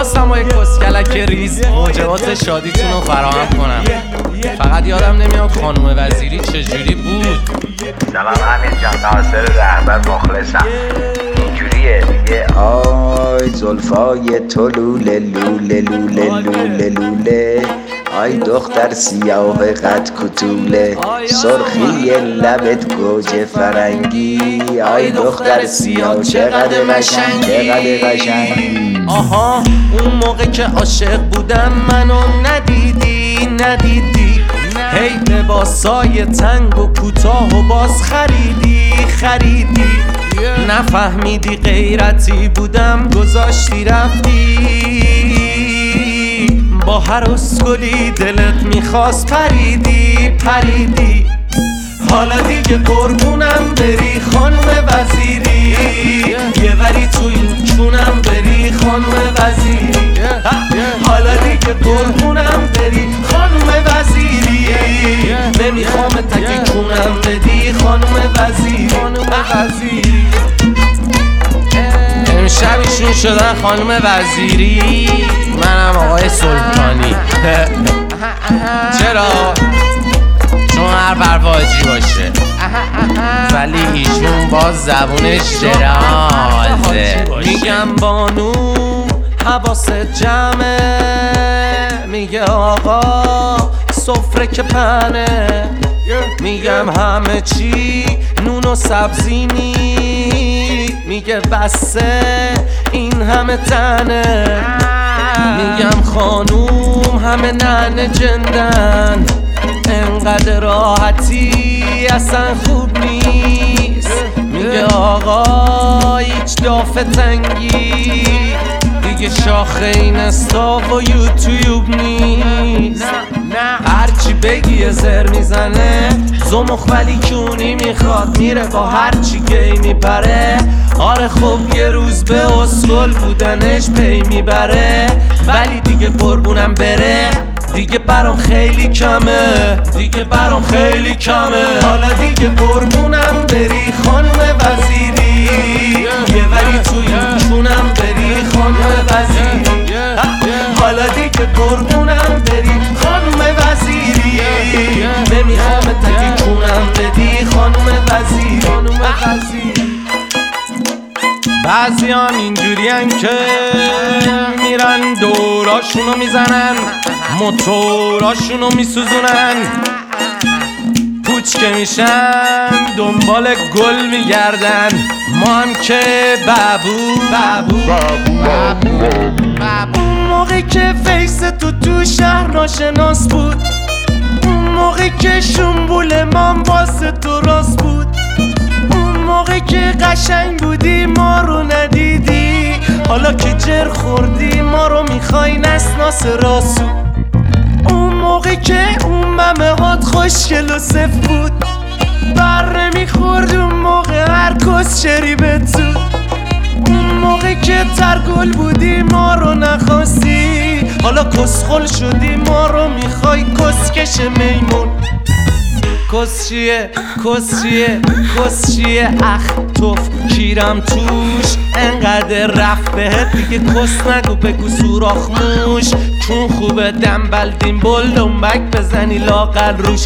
خواستم با یک کسکلک ریز موجبات شادیتون رو فراهم کنم. فقط یادم نمیاد خانم وزیری چجوری بود. سلام امیر جان، ناصر رهبر مخلصم. اینجوریه میگه آی زلفای تو لوله لوله لوله لوله لوله، آی دختر سیاه قد کتوله، سرخی لبت گوجه فرنگی، آی دختر سیاه چقدر قشنگ چقدر قشنگی. آها اون موقع که عاشق بودم منو ندیدی هی لباسای تنگ و کوتاه و باز خریدی نفهمیدی غیرتی بودم گذاشتی رفتی، با هر اسکلی دلت میخواست پریدی. حالا دیگه قربونم بری خانم وزیری، یه وری تو این چونم بری خانم وزیری. حالا دیگه قربونم بری خانم وزیری، نمیخوام تکی چونم بدی خانم وزیری. امشب ایشون شدن خانم وزیری، منم آقای سلطانی. چرا؟ چون هر برواجی باشه ولی ایشون باز زبونش درازه. میگم بانو حواست جمعه، میگه آقا سفره که پنه، میگم همه چی نون و سبزی نی، میگه بسه این همه تنه، میگم خانوم همه ننه جندن، انقدر راحتی اصلا خوب نیست، میگه آقا هیچ دافه تنگی دیگه شاخه اینستا و یوتیوب نیست. هرچی بگی زر میزنه زمخ ولی کونی میخواد، میره با هرچی گی میپره. آره خب یه روز به اسکل بودنش پی میبره، ولی دیگه قربونم بره دیگه برام خیلی کمه. حالا دیگه قربونم بری خانم وزیری، یه ولی توی چونم بری خانم وزیری. حالا دیگه قربونم بری خانم وزیری، نمیخوام تکی چونم بدی خانم وزیری. بعضی هم اینجورین که میرن دوراشونو میزنن، موتوراشونو میسوزونن، پوچ که میشن دنبال گل میگردن. ما هم که بابو اون موقع که فیس تو شهر ناشناس بود، اون موقع که شنبول من واسه تو راست بود، اون موقع که قشنگ بودی ما رو ندیدی، حالا که جر خوردی ما رو میخوای نسناس راسو. اون موقع که اون ممه هات خوشگل و صف بود، بر نمیخورد اون موقع هر کس شریبت زود، اون موقع که ترگل بودی ما رو نخواستی، حالا کسخل شدی ما رو میخوای کسکش میمون. کسچیه اخ توف کیرم توش، انقدر رفت بهت دیگه کس نگو بگو سوراخ موش، چون خوبه دنبل دیمبل دنبک بزنی لاغر روش.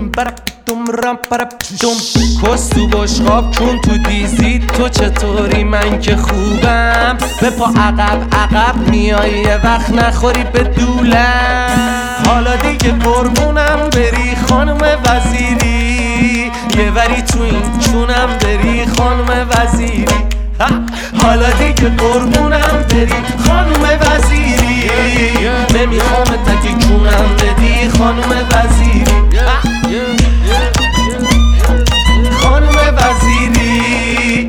کس تو بشقاب چون تو دیزی، تو چطوری من که خوبم، به پا عقب میای یه وقت نخوری به دولم. حالا دیگه قربونم بری خانم وزیری، یه وری تو این چونم بری خانم وزیری. حالا دیگه قربونم بری خانم وزیری، نمیخوام تکی چونم بدی خانم وزیری. خانم وزیری،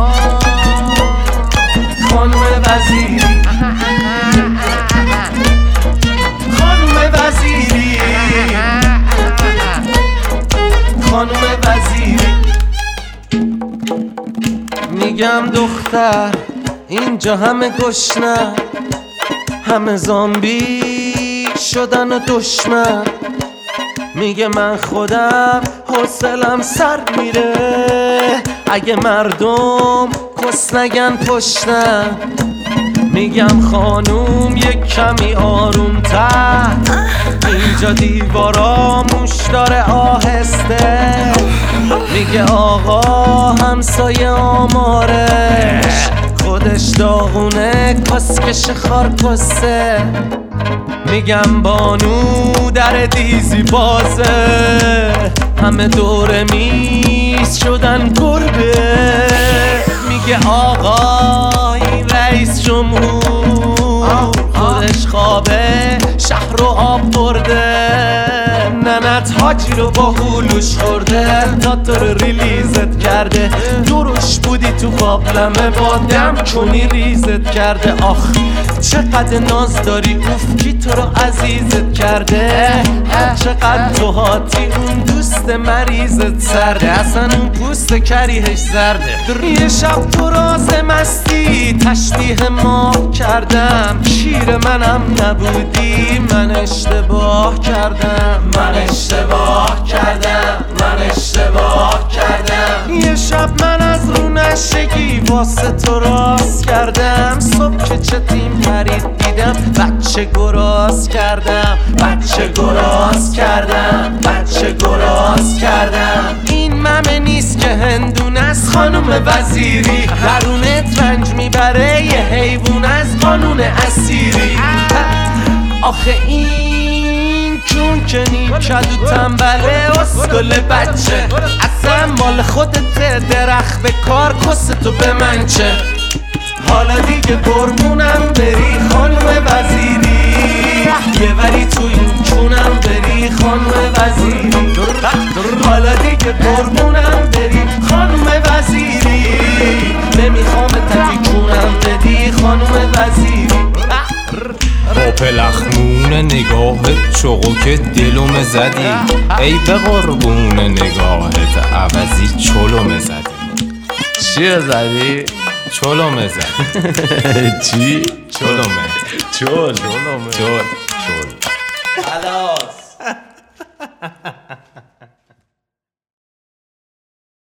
خانم وزیری، خانم وزیری، خانم وزیری. میگم دختر اینجا همه گشنه، همه زامبی شدن و دشمن، میگه من خودم حوصلم سر میره اگه مردم کس نگن پشتم، میگم خانوم یک کمی آروم تر، اینجا دیوارا موش داره آهسته. میگه آقا همسایه آمارش خودش داغونه کسکش خارکسته. میگم بانو در دیزی بازه، همه دور میز شدن گربه. میگه آقا این رئیس جمهور خودش خوابه شهر رو آب برده. ننت حاجی رو با هولوش خورده، تا تو رو ریلیزت کرده. دروش بودی تو قابلمه با دم کنی ریزت کرده. آخ چقدر ناز داری اوف کی تو رو عزیزت کرده. چقدر تو هاتی اون دوست مریضت سرده، اصلا اون پوست کریهش زرده. یه شب تو راز مستی تشبیه ماه کردم، شیر منم نبودی من اشتباه کردم. من اشتباه کردم، من اشتباه کردم. یه شب من از رو نشگی واسه تو راست کردم. صبح که چتیم پرید دیدم بچه گراز کردم، بچه گراز کردم، بچه گراز کردم. این ممه نیست که هندونه از خانوم وزیری، درونت رنج میبره یه حیوان از قانون اسیری. آخه این چون که نیکد و تنبله اسکل بچه، اصلا مال خودت درخت به کار کستو به من چه. حالا دیگه قربونم بری خانم وزیری، یه وری تو این چونم بری خانم وزیری. حالا دیگه قربونم بری خانم وزیری، نمیخوام تکی چونم بدی خانم وزیری. با پلخمون نگاهت چوقو دلوم زدی، ای به قربون نگاهت عوضی چلوم زدی. چیه زدی؟ چلوم زدی. چی؟ چلومه. چل چل. خلاص.